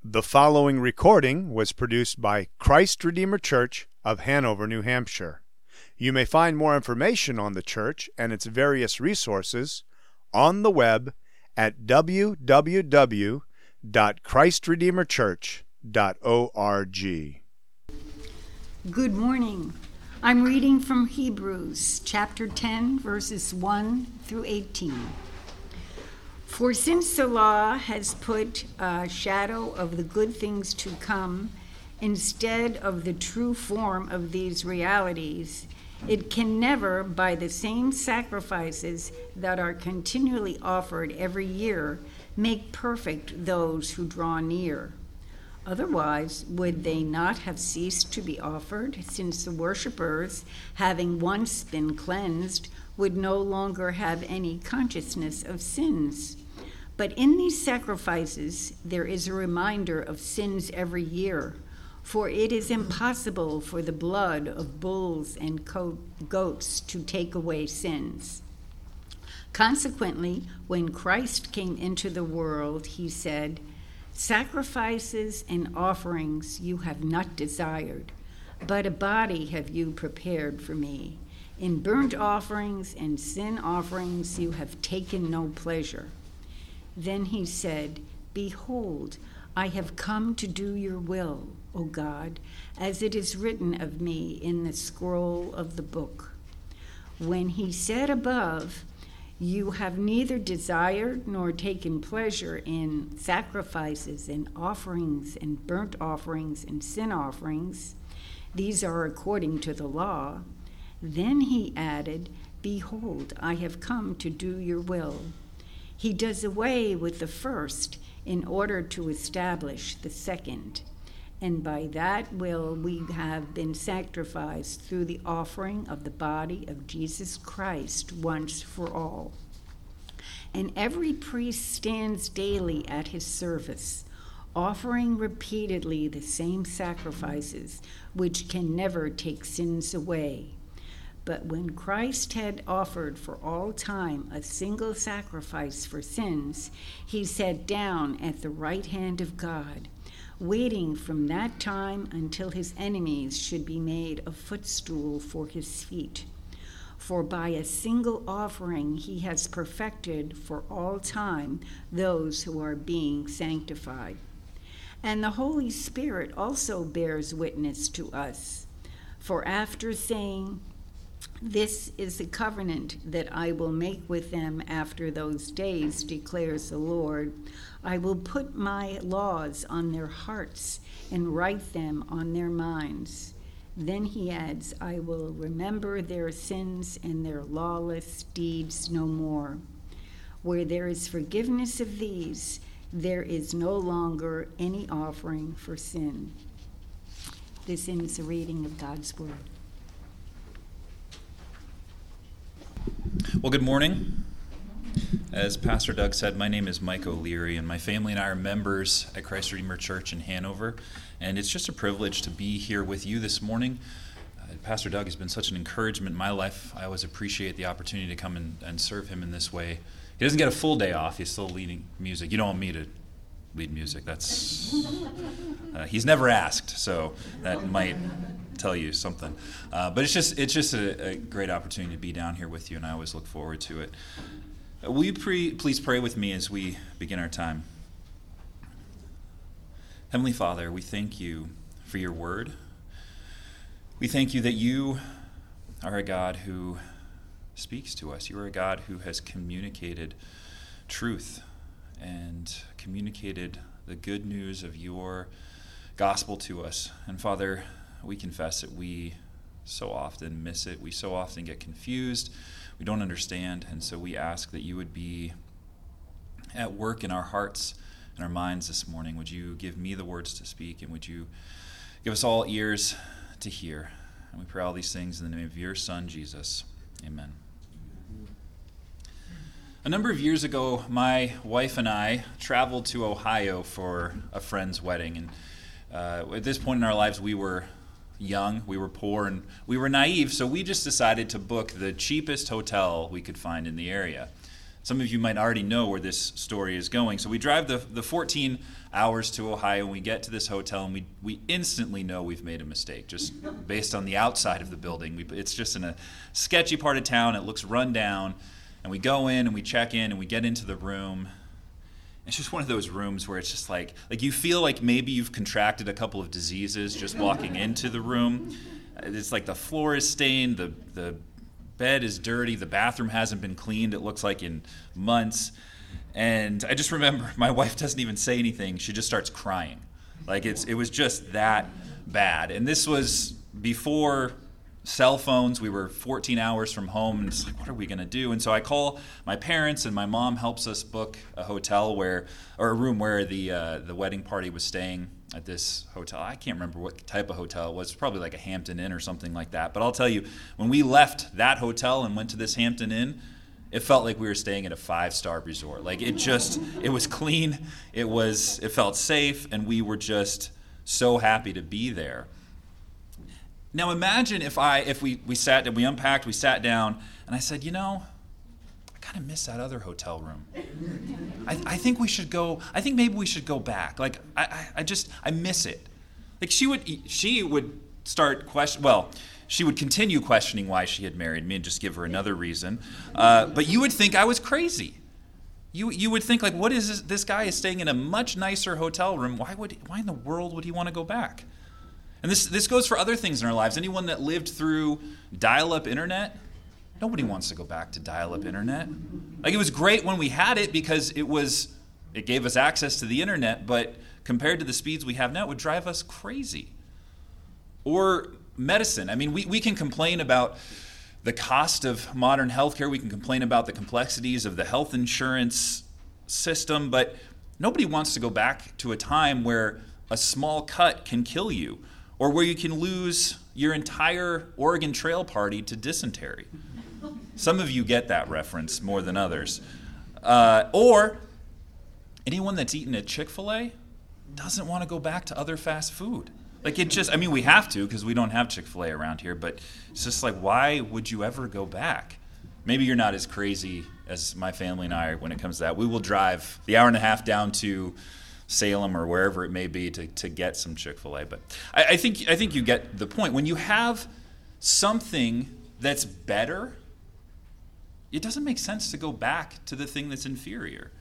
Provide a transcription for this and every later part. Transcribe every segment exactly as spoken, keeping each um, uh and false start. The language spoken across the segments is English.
The following recording was produced by Christ Redeemer Church of Hanover, New Hampshire. You may find more information on the church and its various resources on the web at w w w dot christ redeemer church dot org. Good morning. I'm reading from Hebrews chapter ten, verses one through eighteen. For since the law has put a shadow of the good things to come instead of the true form of these realities, it can never, by the same sacrifices that are continually offered every year, make perfect those who draw near. Otherwise, would they not have ceased to be offered, since the worshippers, having once been cleansed, would no longer have any consciousness of sins? But in these sacrifices, there is a reminder of sins every year, for it is impossible for the blood of bulls and goats to take away sins. Consequently, when Christ came into the world, he said, "Sacrifices and offerings you have not desired, but a body have you prepared for me. In burnt offerings and sin offerings you have taken no pleasure." Then he said, "Behold, I have come to do your will, O God, as it is written of me in the scroll of the book." When he said above, "You have neither desired nor taken pleasure in sacrifices and offerings and burnt offerings and sin offerings, these are according to the law," then he added, "Behold, I have come to do your will." He does away with the first in order to establish the second. And by that will we have been sanctified through the offering of the body of Jesus Christ once for all. And every priest stands daily at his service, offering repeatedly the same sacrifices, which can never take sins away. But when Christ had offered for all time a single sacrifice for sins, he sat down at the right hand of God, waiting from that time until his enemies should be made a footstool for his feet. For by a single offering he has perfected for all time those who are being sanctified. And the Holy Spirit also bears witness to us. For after saying, "This is the covenant that I will make with them after those days, declares the Lord. I will put my laws on their hearts and write them on their minds." Then he adds, "I will remember their sins and their lawless deeds no more." Where there is forgiveness of these, there is no longer any offering for sin. This ends the reading of God's word. Well, good morning. As Pastor Doug said, my name is Mike O'Leary, and my family and I are members at Christ Redeemer Church in Hanover, and it's just a privilege to be here with you this morning. Uh, Pastor Doug has been such an encouragement in my life. I always appreciate the opportunity to come and, and serve him in this way. He doesn't get a full day off. He's still leading music. You don't want me to lead music. That's uh, he's never asked, so that might tell you something. Uh, but it's just it's just a, a great opportunity to be down here with you, and I always look forward to it. Uh, will you pre- please pray with me as we begin our time? Heavenly Father, we thank you for your word. We thank you that you are a God who speaks to us. You are a God who has communicated truth and communicated the good news of your gospel to us. And Father, we confess that we so often miss it. We so often get confused. We don't understand. And so we ask that you would be at work in our hearts and our minds this morning. Would you give me the words to speak, and would you give us all ears to hear? And we pray all these things in the name of your Son, Jesus. Amen. A number of years ago, my wife and I traveled to Ohio for a friend's wedding. And uh, at this point in our lives, we were young, we were poor, and we were naive, so we just decided to book the cheapest hotel we could find in the area. Some of you might already know where this story is going. So we drive the, the fourteen hours to Ohio, and we get to this hotel, and we, we instantly know we've made a mistake, just based on the outside of the building. We, it's just in a sketchy part of town. It looks run down. And we go in, and we check in, and we get into the room. It's just one of those rooms where it's just like, like you feel like maybe you've contracted a couple of diseases just walking into the room. It's like the floor is stained, the the bed is dirty, the bathroom hasn't been cleaned, it looks like in months. And I just remember my wife doesn't even say anything. She just starts crying. Like it's it was just that bad. And this was before cell phones. We were fourteen hours from home, and it's like, what are we going to do? And so I call my parents, and my mom helps us book a hotel where, or a room where the uh, the wedding party was staying at this hotel. I can't remember what type of hotel it was. It was probably like a Hampton Inn or something like that. But I'll tell you, when we left that hotel and went to this Hampton Inn, it felt like we were staying at a five-star resort. Like it just, it was clean, it was, it felt safe, and we were just so happy to be there. Now imagine if I, if we, we sat and we unpacked, we sat down, and I said, you know, I kind of miss that other hotel room. I, I think we should go, I think maybe we should go back. Like, I, I, I just, I miss it. Like she would, she would start question, well, she would continue questioning why she had married me and just give her another reason. Uh, but you would think I was crazy. You you would think like, what is this? This guy is staying in a much nicer hotel room. Why would why in the world would he want to go back? And this this goes for other things in our lives. Anyone that lived through dial-up internet, nobody wants to go back to dial-up internet. Like it was great when we had it because it was it gave us access to the internet, but compared to the speeds we have now, it would drive us crazy. Or medicine. I mean, we, we can complain about the cost of modern healthcare. We can complain about the complexities of the health insurance system, but nobody wants to go back to a time where a small cut can kill you, or where you can lose your entire Oregon Trail party to dysentery. Some of you get that reference more than others. Uh, or anyone that's eaten at Chick-fil-A doesn't want to go back to other fast food. Like it just, I mean, we have to because we don't have Chick-fil-A around here, but it's just like, why would you ever go back? Maybe you're not as crazy as my family and I are when it comes to that. We will drive the hour and a half down to Salem or wherever it may be to, to get some Chick-fil-A. But I, I think I think you get the point. When you have something that's better, it doesn't make sense to go back to the thing that's inferior.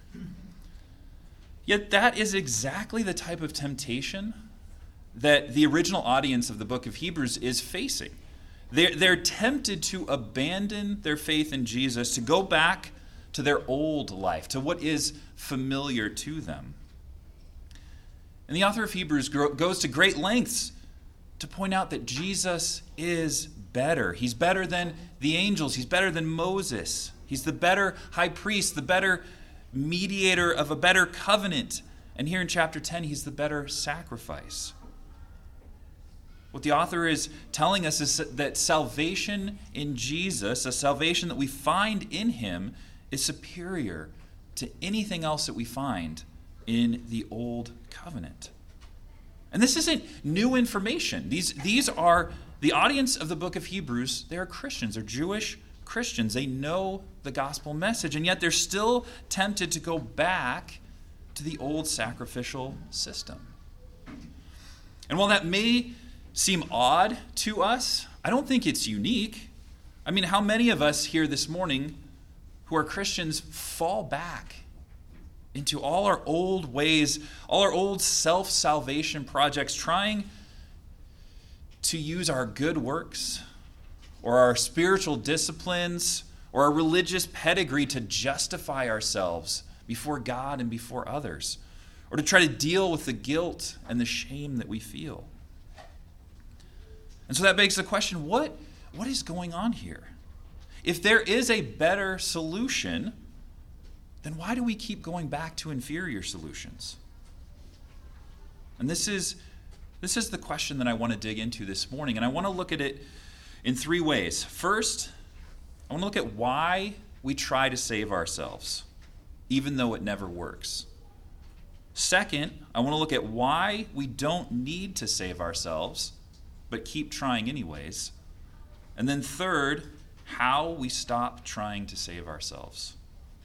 Yet that is exactly the type of temptation that the original audience of the book of Hebrews is facing. They're, they're tempted to abandon their faith in Jesus, to go back to their old life, to what is familiar to them. And the author of Hebrews goes to great lengths to point out that Jesus is better. He's better than the angels. He's better than Moses. He's the better high priest, the better mediator of a better covenant. And here in chapter ten, he's the better sacrifice. What the author is telling us is that salvation in Jesus, a salvation that we find in him, is superior to anything else that we find in the old covenant. And this isn't new information. These, these are the audience of the book of Hebrews. They are Christians. They're Jewish Christians. They know the gospel message, and yet they're still tempted to go back to the old sacrificial system. And while that may seem odd to us, I don't think it's unique. I mean, how many of us here this morning who are Christians fall back into all our old ways, all our old self-salvation projects, trying to use our good works or our spiritual disciplines or our religious pedigree to justify ourselves before God and before others, or to try to deal with the guilt and the shame that we feel. And so that begs the question, what, what is going on here? If there is a better solution, then why do we keep going back to inferior solutions? And this is, this is the question that I want to dig into this morning, and I want to look at it in three ways. First, I want to look at why we try to save ourselves, even though it never works. Second, I want to look at why we don't need to save ourselves, but keep trying anyways. And then third, how we stop trying to save ourselves.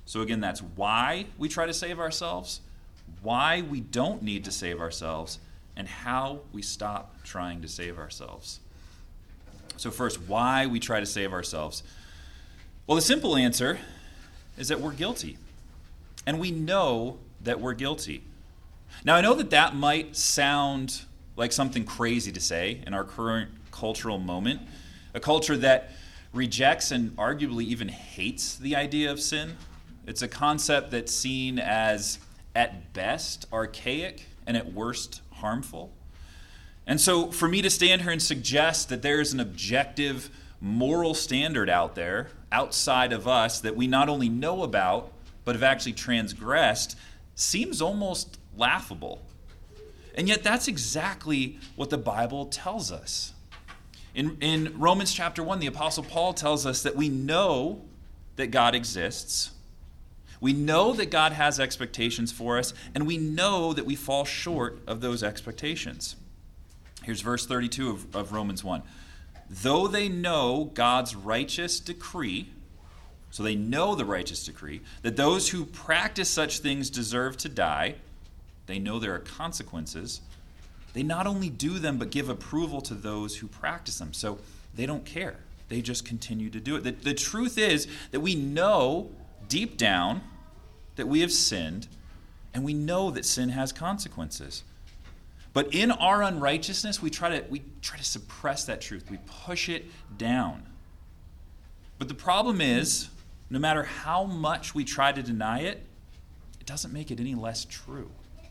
So again, that's why we try to save ourselves, why we don't need to save ourselves, and how we stop trying to save ourselves. So first, why we try to save ourselves. Well, the simple answer is that we're guilty. And we know that we're guilty. Now, I know that that might sound like something crazy to say in our current cultural moment, a culture that rejects and arguably even hates the idea of sin. It's a concept that's seen as, at best, archaic and at worst, harmful. And so for me to stand here and suggest that there is an objective moral standard out there, outside of us, that we not only know about, but have actually transgressed, seems almost laughable. And yet that's exactly what the Bible tells us. In, in Romans chapter one, the Apostle Paul tells us that we know that God exists, we know that God has expectations for us, and we know that we fall short of those expectations. Here's verse thirty-two of, of Romans one. Though they know God's righteous decree, so they know the righteous decree, that those who practice such things deserve to die, they know there are consequences, they not only do them, but give approval to those who practice them. So they don't care. They just continue to do it. The, the truth is that we know deep down that we have sinned, and we know that sin has consequences. But in our unrighteousness, we try to we try to suppress that truth. We push it down. But the problem is, no matter how much we try to deny it, it doesn't make it any less true.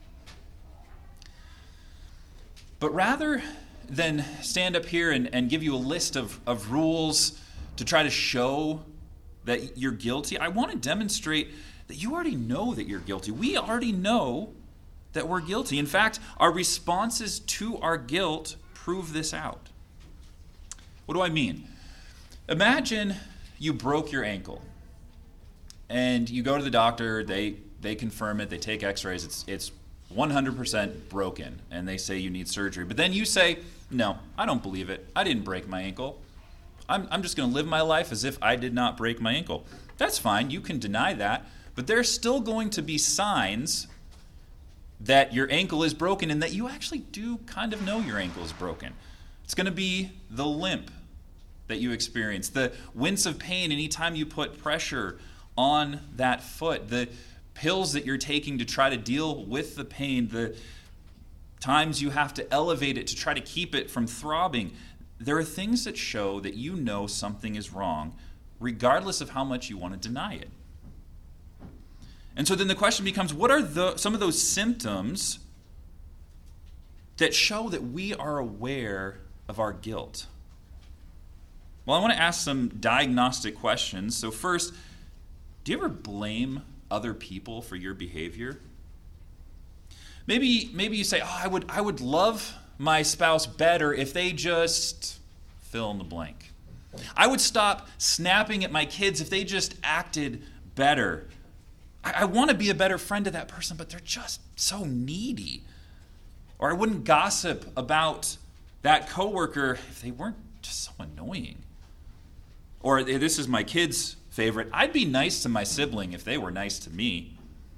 But rather than stand up here and, and give you a list of, of rules to try to show that you're guilty, I want to demonstrate that you already know that you're guilty. We already know that we're guilty. In fact, our responses to our guilt prove this out. What do I mean? Imagine you broke your ankle and you go to the doctor, they they confirm it, they take x-rays, it's it's one hundred percent broken, and they say you need surgery. But then you say, no, I don't believe it. I didn't break my ankle. I'm, I'm just going to live my life as if I did not break my ankle. That's fine. You can deny that. But there's still going to be signs that your ankle is broken and that you actually do kind of know your ankle is broken. It's going to be the limp that you experience, the wince of pain anytime you put pressure on that foot, the pills that you're taking to try to deal with the pain, the times you have to elevate it to try to keep it from throbbing. There are things that show that you know something is wrong, regardless of how much you want to deny it. And so then the question becomes, what are the, some of those symptoms that show that we are aware of our guilt? Well, I want to ask some diagnostic questions. So first, do you ever blame other people for your behavior? Maybe, maybe you say, oh, I would, I would love my spouse better if they just fill in the blank. I would stop snapping at my kids if they just acted better. I, I want to be a better friend to that person, but they're just so needy. Or I wouldn't gossip about that coworker if they weren't just so annoying. Or this is my kid's favorite. I'd be nice to my sibling if they were nice to me.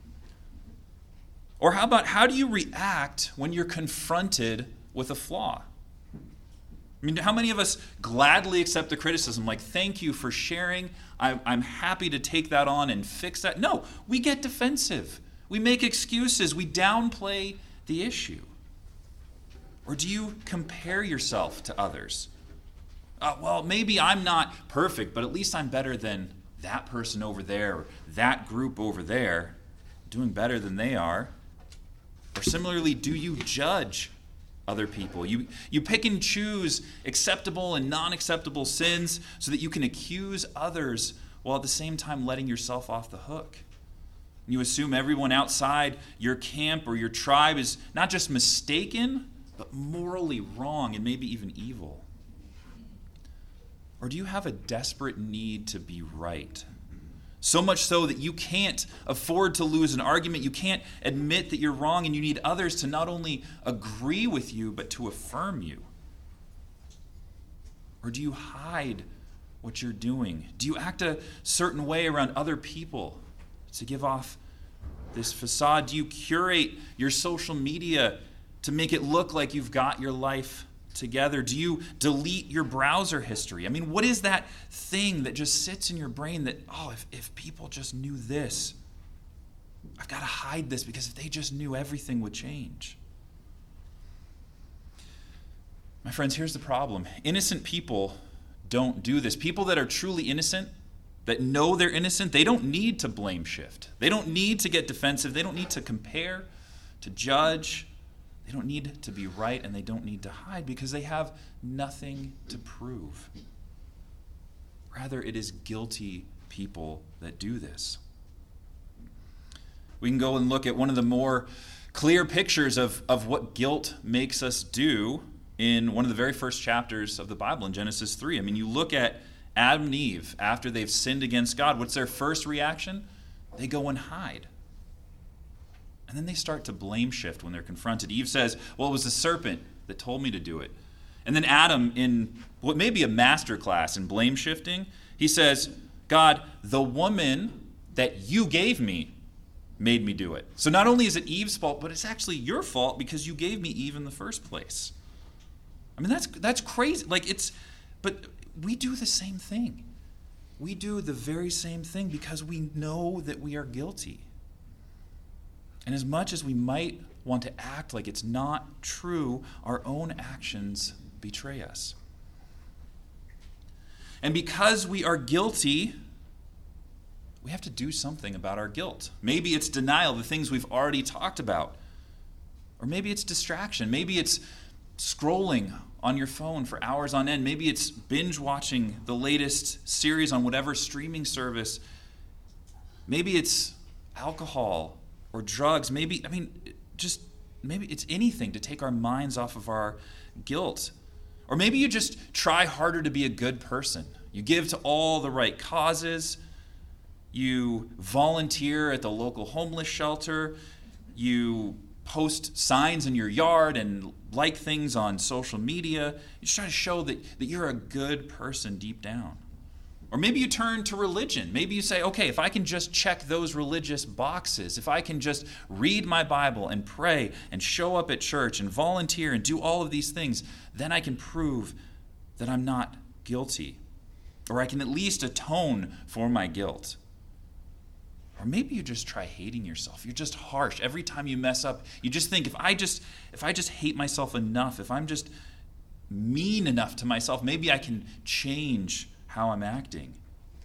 Or how about, how do you react when you're confronted with a flaw? I mean, how many of us gladly accept the criticism, like, thank you for sharing, I'm, I'm happy to take that on and fix that? No, we get defensive. We make excuses. We downplay the issue. Or do you compare yourself to others? Uh, well, maybe I'm not perfect, but at least I'm better than that person over there, or that group over there, doing better than they are. Or similarly, do you judge other people? You, you pick and choose acceptable and non-acceptable sins so that you can accuse others while at the same time letting yourself off the hook. You assume everyone outside your camp or your tribe is not just mistaken, but morally wrong and maybe even evil. Or do you have a desperate need to be right? So much so that you can't afford to lose an argument. You can't admit that you're wrong, and you need others to not only agree with you, but to affirm you. Or do you hide what you're doing? Do you act a certain way around other people to give off this facade? Do you curate your social media to make it look like you've got your life together? Do you delete your browser history? I mean, what is that thing that just sits in your brain that, oh, if, if people just knew this, I've got to hide this because if they just knew, everything would change. My friends, here's the problem. Innocent people don't do this. People that are truly innocent, that know they're innocent, they don't need to blame shift. They don't need to get defensive. They don't need to compare, to judge. They don't need to be right, and they don't need to hide because they have nothing to prove. Rather, it is guilty people that do this. We can go and look at one of the more clear pictures of, of what guilt makes us do in one of the very first chapters of the Bible, in Genesis three. I mean, you look at Adam and Eve after they've sinned against God. What's their first reaction? They go and hide. And then they start to blame shift when they're confronted. Eve says, well, it was the serpent that told me to do it. And then Adam, in what may be a master class in blame shifting, he says, God, the woman that you gave me made me do it. So not only is it Eve's fault, but it's actually your fault because you gave me Eve in the first place. I mean, that's that's crazy. Like it's, but we do the same thing. We do the very same thing because we know that we are guilty. And as much as we might want to act like it's not true, our own actions betray us. And because we are guilty, we have to do something about our guilt. Maybe it's denial, the things we've already talked about. Or maybe it's distraction. Maybe it's scrolling on your phone for hours on end. Maybe it's binge watching the latest series on whatever streaming service. Maybe it's alcohol or drugs. Maybe, I mean, just maybe it's anything to take our minds off of our guilt. Or maybe you just try harder to be a good person. You give to all the right causes. You volunteer at the local homeless shelter. You post signs in your yard and like things on social media. You just try to show that, that you're a good person deep down. Or maybe you turn to religion. Maybe you say, okay, if I can just check those religious boxes, if I can just read my Bible and pray and show up at church and volunteer and do all of these things, then I can prove that I'm not guilty. Or I can at least atone for my guilt. Or maybe you just try hating yourself. You're just harsh. Every time you mess up, you just think, if I just if I just hate myself enough, if I'm just mean enough to myself, maybe I can change how I'm acting.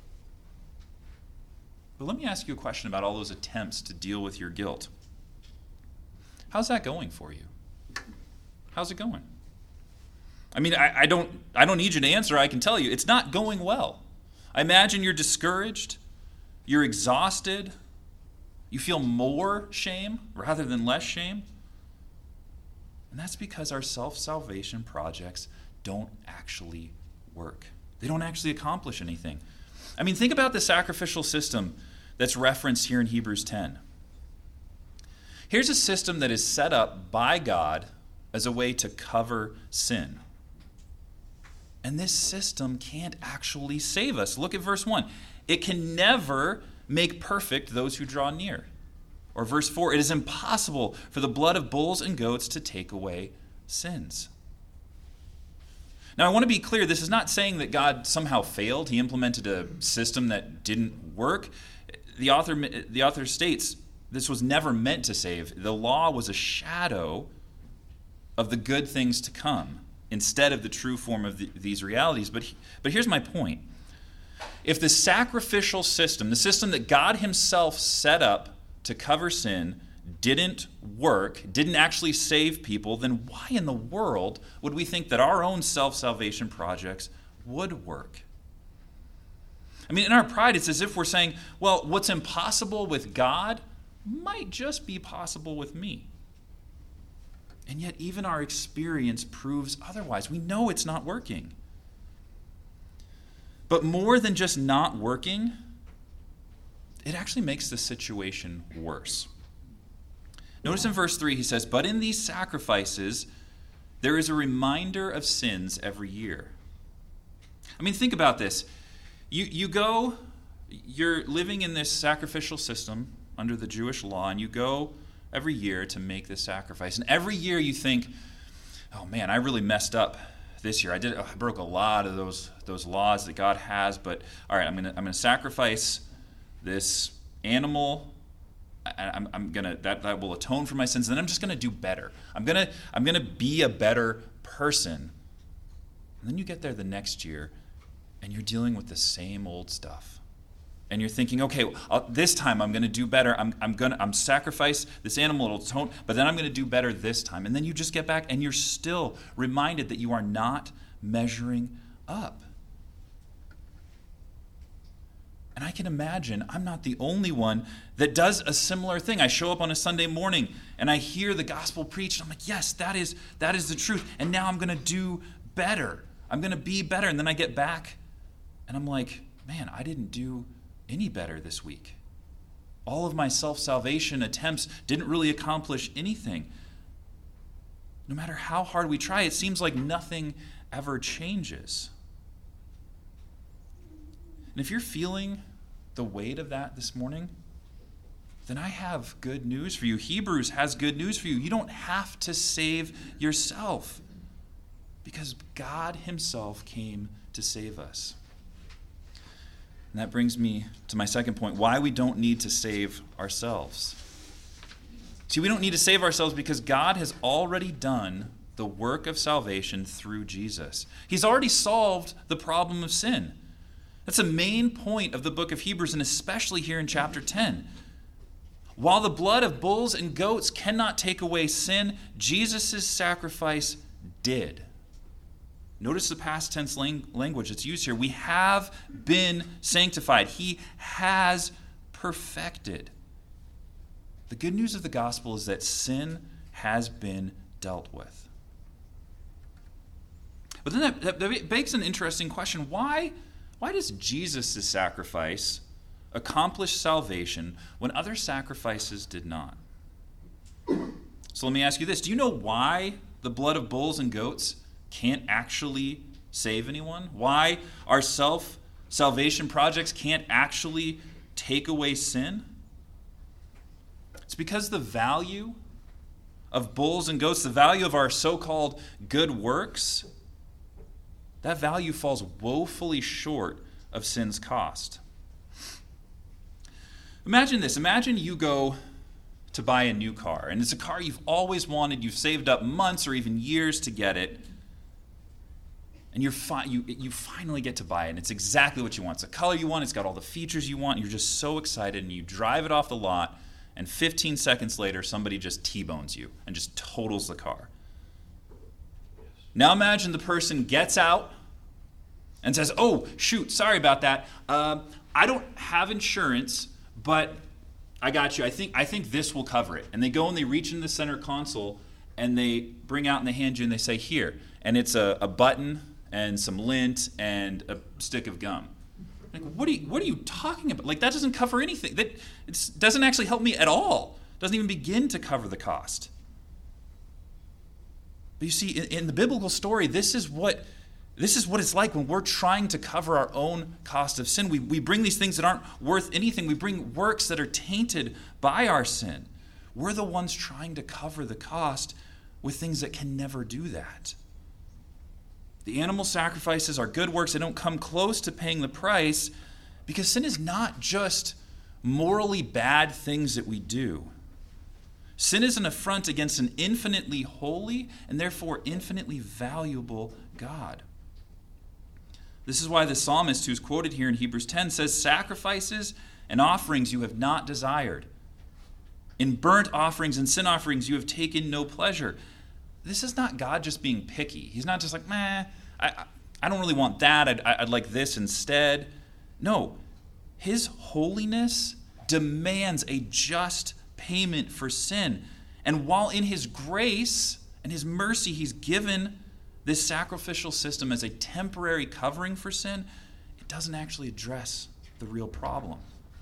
But let me ask you a question about all those attempts to deal with your guilt. How's that going for you? How's it going? I mean, I, I don't I don't need you to answer. I can tell you, it's not going well. I imagine you're discouraged. You're exhausted. You feel more shame rather than less shame. And that's because our self-salvation projects don't actually work. They don't actually accomplish anything. I mean, think about the sacrificial system that's referenced here in Hebrews ten. Here's a system that is set up by God as a way to cover sin. And this system can't actually save us. Look at verse one. It can never make perfect those who draw near. Or verse four, it is impossible for the blood of bulls and goats to take away sins. Now, I want to be clear, this is not saying that God somehow failed. He implemented a system that didn't work. The author, the author states this was never meant to save. The law was a shadow of the good things to come instead of the true form of the, these realities. But, but here's my point. If the sacrificial system, the system that God himself set up to cover sin, didn't work, didn't actually save people, then why in the world would we think that our own self-salvation projects would work? I mean, in our pride, it's as if we're saying, well, what's impossible with God might just be possible with me. And yet even our experience proves otherwise. We know it's not working. But more than just not working, it actually makes the situation worse. Notice in verse three, he says, but in these sacrifices, there is a reminder of sins every year. I mean, think about this. You, you go, You're living in this sacrificial system under the Jewish law, and you go every year to make this sacrifice. And every year you think, oh man, I really messed up this year. I did. I broke a lot of those those laws that God has. But all right, I'm gonna I'm gonna sacrifice this animal. I, I'm I'm gonna that that will atone for my sins. And then I'm just gonna do better. I'm gonna I'm gonna be a better person. And then you get there the next year, and you're dealing with the same old stuff. And you're thinking, okay, I'll, this time I'm going to do better. I'm I'm going to I'm sacrifice this animal, it'll atone, but then I'm going to do better this time. And then you just get back, and you're still reminded that you are not measuring up. And I can imagine I'm not the only one that does a similar thing. I show up on a Sunday morning, and I hear the gospel preached. And I'm like, yes, that is that is the truth. And now I'm going to do better. I'm going to be better. And then I get back, and I'm like, man, I didn't do any better this week. All of my self-salvation attempts didn't really accomplish anything. No matter how hard we try, it seems like nothing ever changes. And if you're feeling the weight of that this morning, then I have good news for you. Hebrews has good news for you. You don't have to save yourself, because God himself came to save us. And that brings me to my second point, why we don't need to save ourselves. See, we don't need to save ourselves because God has already done the work of salvation through Jesus. He's already solved the problem of sin. That's a main point of the book of Hebrews, and especially here in chapter ten. While the blood of bulls and goats cannot take away sin, Jesus' sacrifice did. Notice the past tense language that's used here. We have been sanctified. He has perfected. The good news of the gospel is that sin has been dealt with. But then that, that begs an interesting question. Why, why does Jesus' sacrifice accomplish salvation when other sacrifices did not? So let me ask you this. Do you know why the blood of bulls and goats can't actually save anyone? Why our self-salvation projects can't actually take away sin? It's because the value of bulls and goats, the value of our so-called good works, that value falls woefully short of sin's cost. Imagine this. Imagine you go to buy a new car, and it's a car you've always wanted. You've saved up months or even years to get it. And you're fi- you, you finally get to buy it, and it's exactly what you want. It's the color you want. It's got all the features you want. And you're just so excited, and you drive it off the lot, and fifteen seconds later, somebody just T-bones you and just totals the car. Now imagine the person gets out and says, oh, shoot, sorry about that. Uh, I don't have insurance, but I got you. I think I think this will cover it. And they go and they reach in the center console, and they bring out and they hand you, and they say, here. And it's a, a button and some lint and a stick of gum. Like, what are you, what are you talking about? Like, that doesn't cover anything. That it doesn't actually help me at all. It doesn't even begin to cover the cost. But you see, in, in the biblical story, this is what this is what it's like when we're trying to cover our own cost of sin. We, we bring these things that aren't worth anything. We bring works that are tainted by our sin. We're the ones trying to cover the cost with things that can never do that. The animal sacrifices are good works. They don't come close to paying the price, because sin is not just morally bad things that we do. Sin is an affront against an infinitely holy and therefore infinitely valuable God. This is why the psalmist who's quoted here in Hebrews ten says, sacrifices and offerings you have not desired. In burnt offerings and sin offerings you have taken no pleasure. This is not God just being picky. He's not just like, meh, I, I don't really want that. I'd, I'd like this instead. No, his holiness demands a just payment for sin. And while in his grace and his mercy he's given this sacrificial system as a temporary covering for sin, it doesn't actually address the real problem.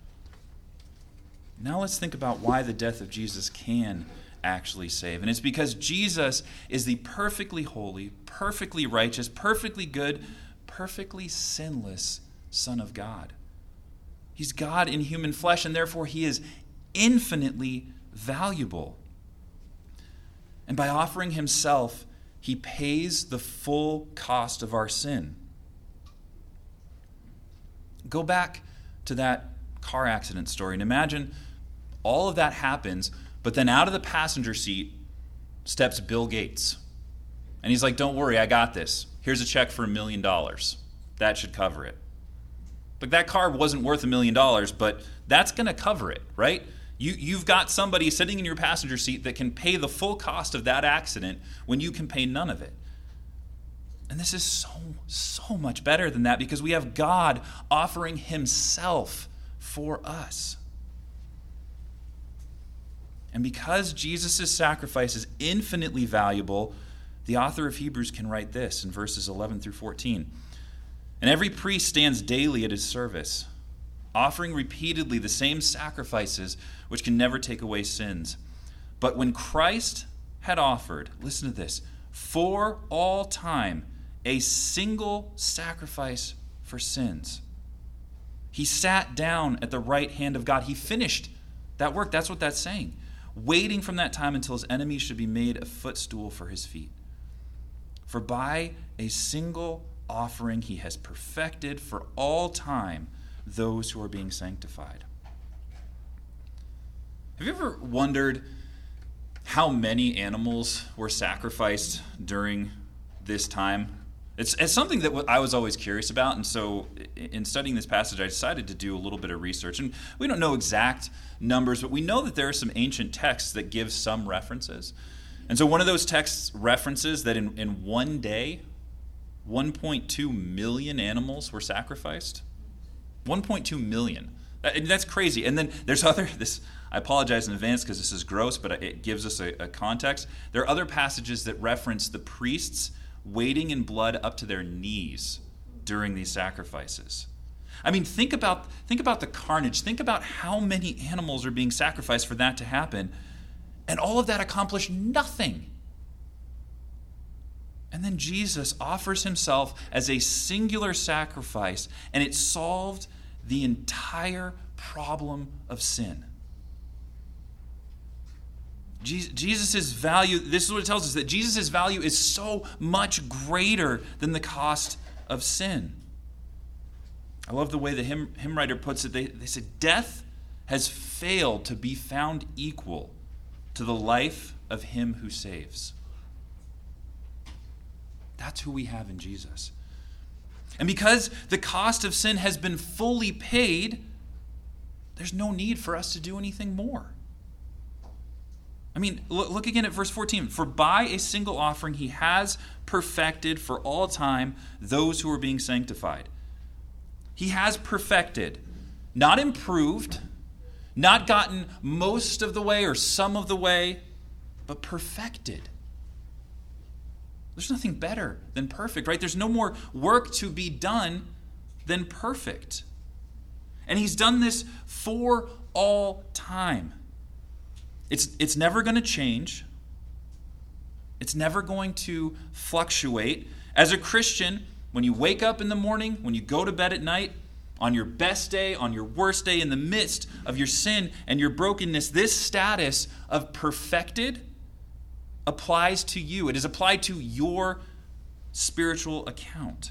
Now let's think about why the death of Jesus can actually save. And it's because Jesus is the perfectly holy, perfectly righteous, perfectly good, perfectly sinless Son of God. He's God in human flesh, and therefore he is infinitely valuable. And by offering himself, he pays the full cost of our sin. Go back to that car accident story and imagine all of that happens, but then out of the passenger seat steps Bill Gates. And he's like, don't worry, I got this. Here's a check for a million dollars. That should cover it. But that car wasn't worth a million dollars, but that's going to cover it, right? You, you've got somebody sitting in your passenger seat that can pay the full cost of that accident when you can pay none of it. And this is so, so much better than that because we have God offering himself for us. And because Jesus' sacrifice is infinitely valuable, the author of Hebrews can write this in verses eleven through fourteen. And every priest stands daily at his service, offering repeatedly the same sacrifices which can never take away sins. But when Christ had offered, listen to this, for all time, a single sacrifice for sins, he sat down at the right hand of God. He finished that work. That's what that's saying. Waiting from that time until his enemies should be made a footstool for his feet. For by a single offering he has perfected for all time those who are being sanctified. Have you ever wondered how many animals were sacrificed during this time? It's, it's something that I was always curious about, and so in studying this passage, I decided to do a little bit of research. And we don't know exact numbers, but we know that there are some ancient texts that give some references. And so one of those texts references that in, in one day, one point two million animals were sacrificed. one point two million. That, that's crazy. And then there's other, this, I apologize in advance because this is gross, but it gives us a, a context. There are other passages that reference the priests wading in blood up to their knees during these sacrifices. I mean, think about, think about the carnage. Think about how many animals are being sacrificed for that to happen. And all of that accomplished nothing. And then Jesus offers himself as a singular sacrifice, and it solved the entire problem of sin. Jesus' value, this is what it tells us, that Jesus' value is so much greater than the cost of sin. I love the way the hymn, hymn writer puts it. They, they said, death has failed to be found equal to the life of him who saves. That's who we have in Jesus. And because the cost of sin has been fully paid, there's no need for us to do anything more. I mean, look, look again at verse fourteen. For by a single offering he has perfected for all time those who are being sanctified. He has perfected, not improved, not gotten most of the way or some of the way, but perfected. There's nothing better than perfect, right? There's no more work to be done than perfect. And he's done this for all time. It's, it's never going to change. It's never going to fluctuate. As a Christian, when you wake up in the morning, when you go to bed at night, on your best day, on your worst day, in the midst of your sin and your brokenness, this status of perfected applies to you. It is applied to your spiritual account.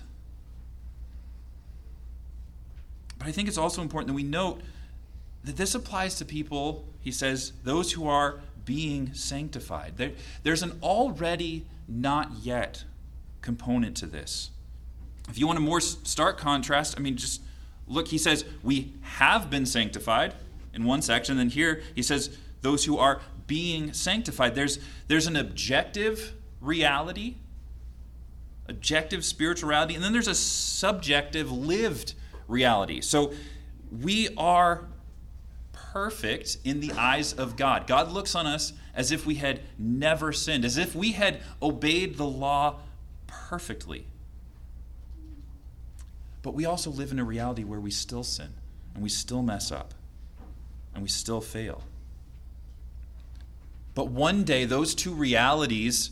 But I think it's also important that we note that this applies to people, he says, those who are being sanctified. There, there's an already not yet component to this. If you want a more stark contrast, I mean, just look, he says, we have been sanctified in one section, and here he says, those who are being sanctified. There's, there's an objective reality, objective spiritual reality, and then there's a subjective lived reality. So we are perfect in the eyes of God. God looks on us as if we had never sinned, as if we had obeyed the law perfectly. But we also live in a reality where we still sin, and we still mess up, and we still fail. But one day, those two realities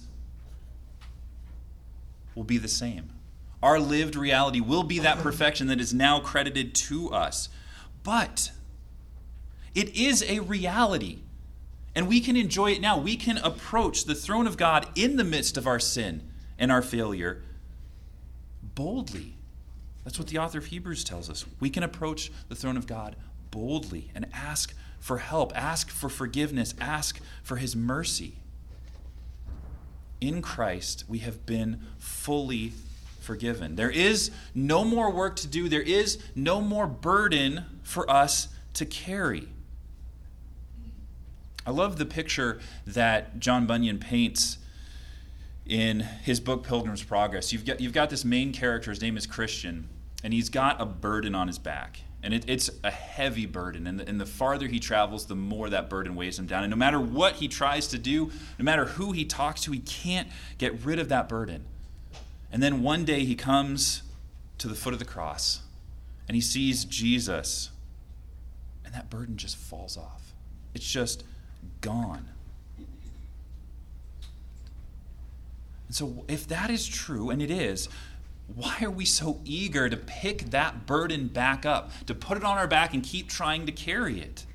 will be the same. Our lived reality will be that perfection that is now credited to us. But it is a reality, and we can enjoy it now. We can approach the throne of God in the midst of our sin and our failure boldly. That's what the author of Hebrews tells us. We can approach the throne of God boldly and ask for help, ask for forgiveness, ask for his mercy. In Christ, we have been fully forgiven. There is no more work to do. There is no more burden for us to carry. I love the picture that John Bunyan paints in his book Pilgrim's Progress. You've got, you've got this main character, his name is Christian, and he's got a burden on his back. And it, it's a heavy burden. And the, and the farther he travels, the more that burden weighs him down. And no matter what he tries to do, no matter who he talks to, he can't get rid of that burden. And then one day he comes to the foot of the cross, and he sees Jesus, and that burden just falls off. It's just gone. And so if that is true, and it is, why are we so eager to pick that burden back up, to put it on our back and keep trying to carry it?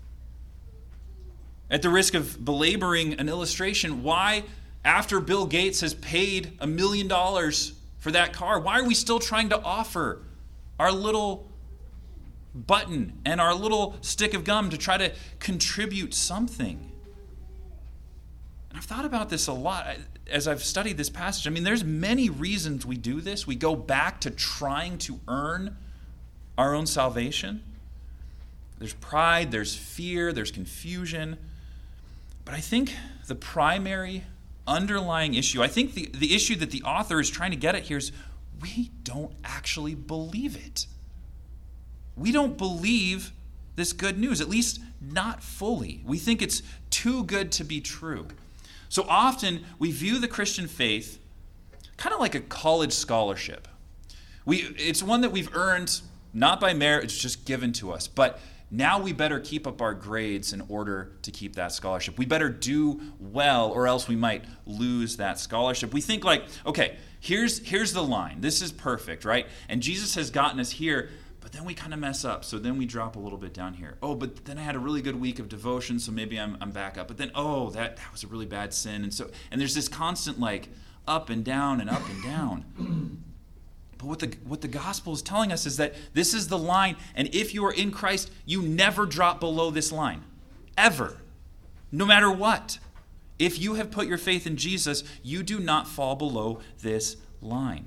At the risk of belaboring an illustration, why, after Bill Gates has paid a million dollars for that car, why are we still trying to offer our little button and our little stick of gum to try to contribute something? And I've thought about this a lot as I've studied this passage. I mean, there's many reasons we do this. We go back to trying to earn our own salvation. There's pride, there's fear, there's confusion. But I think the primary underlying issue, I think the, the issue that the author is trying to get at here is we don't actually believe it. We don't believe this good news, at least not fully. We think it's too good to be true. So often we view the Christian faith kind of like a college scholarship. We, it's one that we've earned not by merit, it's just given to us. But now we better keep up our grades in order to keep that scholarship. We better do well, or else we might lose that scholarship. We think like, okay, here's, here's the line. This is perfect, right? And Jesus has gotten us here, but then we kind of mess up, so then we drop a little bit down here. Oh, but then I had a really good week of devotion, so maybe I'm I'm back up. But then, oh, that, that was a really bad sin. And so and there's this constant like up and down and up and down. But what the what the gospel is telling us is that this is the line, and if you are in Christ, you never drop below this line. Ever. No matter what. If you have put your faith in Jesus, you do not fall below this line.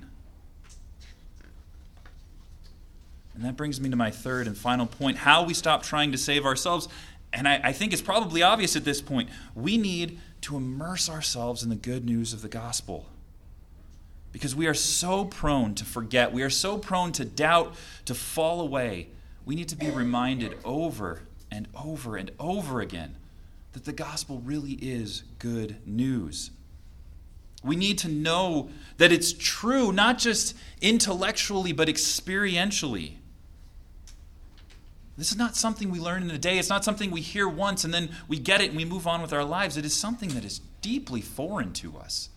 And that brings me to my third and final point, how we stop trying to save ourselves. And I, I think it's probably obvious at this point. We need to immerse ourselves in the good news of the gospel. Because we are so prone to forget. We are so prone to doubt, to fall away. We need to be reminded over and over and over again that the gospel really is good news. We need to know that it's true, not just intellectually, but experientially. This is not something we learn in a day. It's not something we hear once and then we get it and we move on with our lives. It is something that is deeply foreign to us.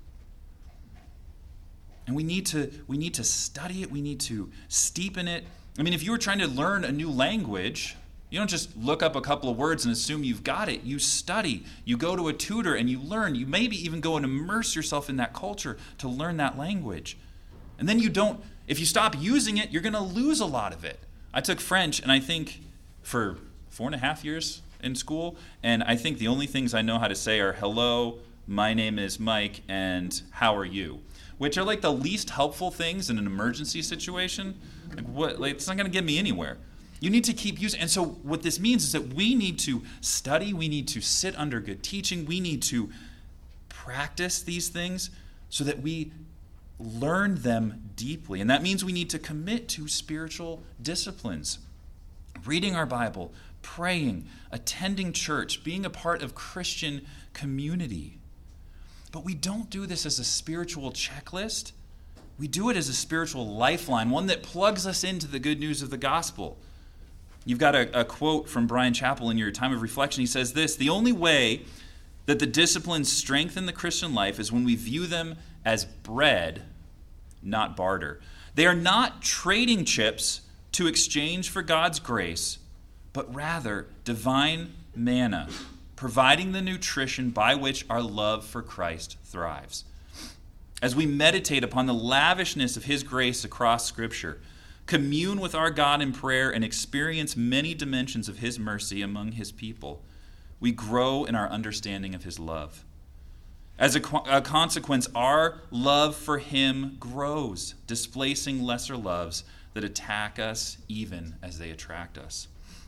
And we need to we need to study it. We need to steep in it. I mean, if you were trying to learn a new language, you don't just look up a couple of words and assume you've got it. You study. You go to a tutor and you learn. You maybe even go and immerse yourself in that culture to learn that language. And then you don't, if you stop using it, you're going to lose a lot of it. I took French, and I think for four and a half years in school, and I think the only things I know how to say are hello, my name is Mike, and how are you? Which are like the least helpful things in an emergency situation. Like what? Like it's not going to get me anywhere. You need to keep using. And so what this means is that we need to study, we need to sit under good teaching, we need to practice these things so that we learn them deeply. And that means we need to commit to spiritual disciplines. Reading our Bible, praying, attending church, being a part of Christian community. But we don't do this as a spiritual checklist. We do it as a spiritual lifeline, one that plugs us into the good news of the gospel. You've got a, a quote from Brian Chappell in your time of reflection. He says this: "The only way that the disciplines strengthen the Christian life is when we view them as bread, not barter. They are not trading chips to exchange for God's grace, but rather divine manna, providing the nutrition by which our love for Christ thrives. As we meditate upon the lavishness of his grace across Scripture, commune with our God in prayer, and experience many dimensions of his mercy among his people, we grow in our understanding of his love. As a, co- a consequence, our love for him grows, displacing lesser loves that attack us even as they attract us.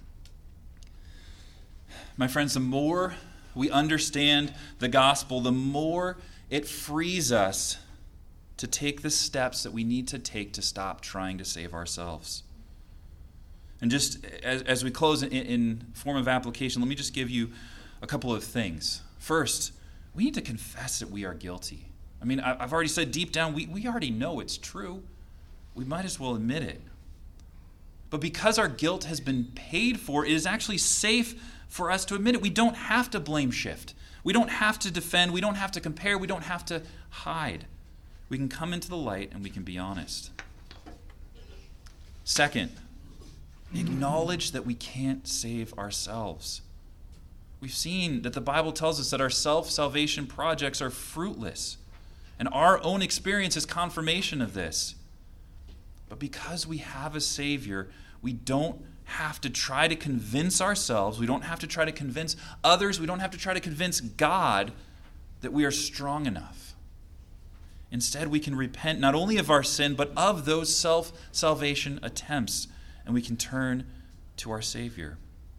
My friends, the more we understand the gospel, the more it frees us to take the steps that we need to take to stop trying to save ourselves. And just as, as we close in, in form of application, let me just give you a couple of things. First, we need to confess that we are guilty. I mean, I've already said deep down, we, we already know it's true. We might as well admit it. But because our guilt has been paid for, it is actually safe for us to admit it. We don't have to blame shift. We don't have to defend. We don't have to compare. We don't have to hide. We can come into the light and we can be honest. Second, acknowledge that we can't save ourselves. We've seen that the Bible tells us that our self-salvation projects are fruitless, and our own experience is confirmation of this. But because we have a Savior, we don't have to try to convince ourselves, we don't have to try to convince others, we don't have to try to convince God that we are strong enough. Instead, we can repent not only of our sin, but of those self-salvation attempts, and we can turn to our Savior.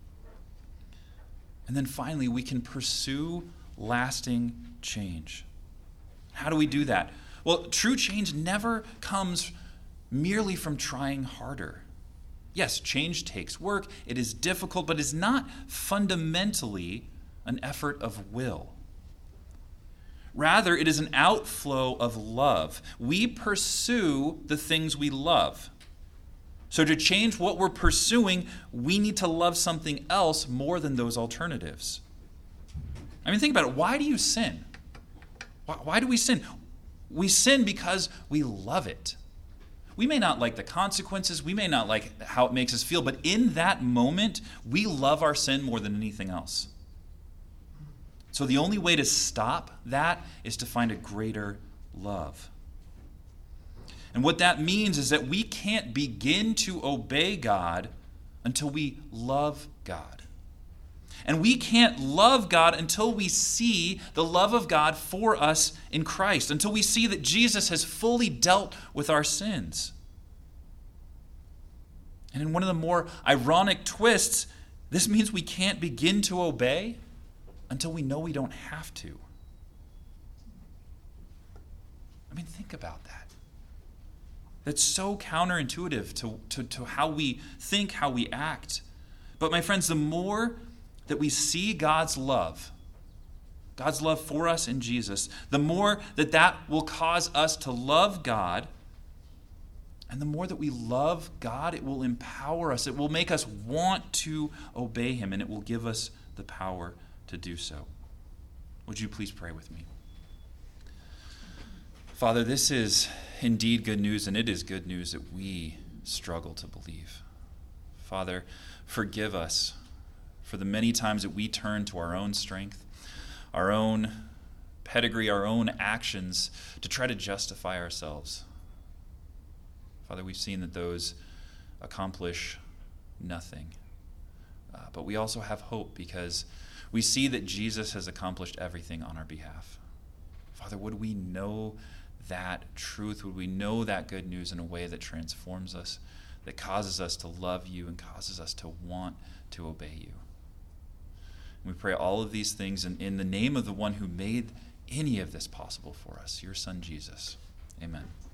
And then finally, we can pursue lasting change. How do we do that? Well, true change never comes merely from trying harder. Yes, change takes work, it is difficult, but it's not fundamentally an effort of will. Rather, it is an outflow of love. We pursue the things we love. So to change what we're pursuing, we need to love something else more than those alternatives. I mean, think about it. Why do you sin? Why, why do we sin? We sin because we love it. We may not like the consequences. We may not like how it makes us feel. But in that moment, we love our sin more than anything else. So the only way to stop that is to find a greater love. And what that means is that we can't begin to obey God until we love God. And we can't love God until we see the love of God for us in Christ, until we see that Jesus has fully dealt with our sins. And in one of the more ironic twists, this means we can't begin to obey until we know we don't have to. I mean, think about that. That's so counterintuitive to, to, to how we think, how we act. But my friends, the more that we see God's love, God's love for us in Jesus, the more that that will cause us to love God. And the more that we love God, it will empower us. It will make us want to obey him, and it will give us the power to do so. Would you please pray with me? Father, this is indeed good news, and it is good news that we struggle to believe. Father, forgive us for the many times that we turn to our own strength, our own pedigree, our own actions to try to justify ourselves. Father, we've seen that those accomplish nothing. Uh, but we also have hope because we see that Jesus has accomplished everything on our behalf. Father, would we know that truth? Would we know that good news in a way that transforms us, that causes us to love you and causes us to want to obey you? And we pray all of these things in, in the name of the one who made any of this possible for us, your Son, Jesus. Amen.